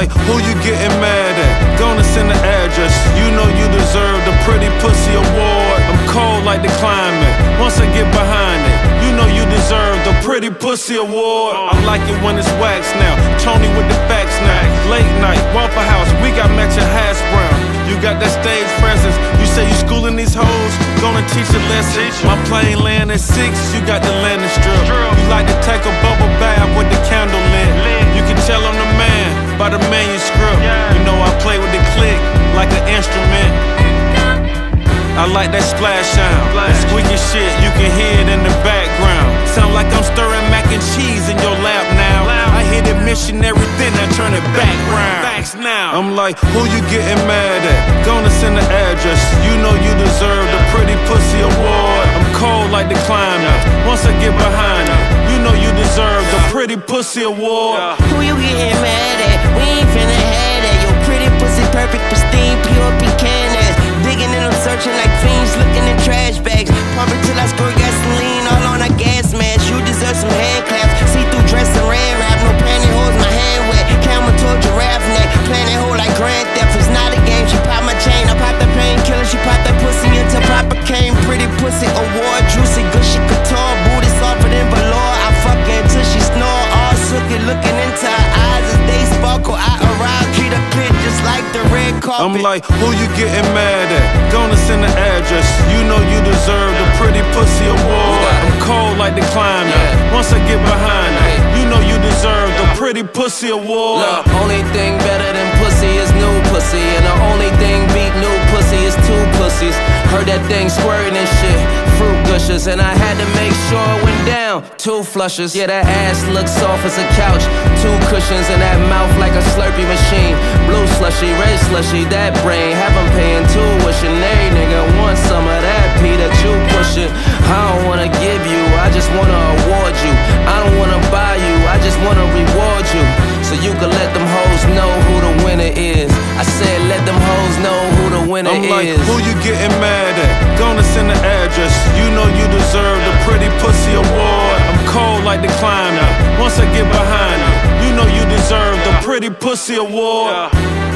like, who you getting mad at? Gonna send the address. You know you deserve the Pretty Pussy Award. I'm cold like the climate. Once I get behind it, you know you deserve the Pretty Pussy Award. I like it when it's waxed now. Tony with the facts now. Late night, Waffle House, we got matching hash brown. You got that stage presence. You say you schooling these hoes, gonna teach a lesson. My plane land at 6, you got the landing strip. You like to take a bubble bath with the candle lit. You can tell I'm the man by the manuscript. You know I play with the click like an instrument. I like that splash sound, that squeaky shit, you can hear it in the background. Sound like I'm stirring mac and cheese in your lap now. I hit it missionary, then I turn it back round. Now I'm like, who you getting mad at? Gonna send the address. You know you deserve the Pretty Pussy Award. I'm cold like the climate. Once I get behind it, you know you deserve the Pretty Pussy Award. Who you getting mad at? We ain't finna have that. Your pretty pussy, perfect, pristine, pure pecan ass. Digging and I'm searching like fiends, looking in trash bags. Pump it till I squirt gasoline all on a gas mask. You deserve some hand claps. See-through dress and ran wrap. No pantyhose, my hand wet. Camel toe, giraffe neck. Playing that hoe like Grand Theft. It's not a game. She pop my chain. I pop the painkiller. She pop that pussy until Papa came. Pretty Pussy Award. Juicy, gushy, couture. Booty softer than velour. I fuck her until she snore. All sooky, looking into her eyes as they sparkle. I arrive, treat her clit just like the red carpet. I'm like, who you getting mad at? Gonna send the address. You know you deserve the Pretty Pussy Award. I'm cold like the climate. Once I get behind it, you know you deserve the Pretty Pussy Award. Look, only thing better than pussy is new pussy, and the only thing beat new pussy is two pussies. Heard that thing squirting and shit, fruit gushers, and I had to make sure it went down. 2 flushes, yeah, that ass looks soft as a couch. 2 cushions and that mouth like a Slurpee machine. Blue slushy, red slushy, that brain have 'em paying tuition. Every nigga wants some of that P that you pushin'. I don't wanna give you, I just wanna award you. I don't wanna buy you, I just wanna reward you. So you can let them hoes know who the winner is. I said let them hoes know who the winner is. I'm like, who you getting mad at? Gonna send the address. You know you deserve the Pretty Pussy Award. I'm cold like the climate. Once I get behind it, you know you deserve the Pretty Pussy Award.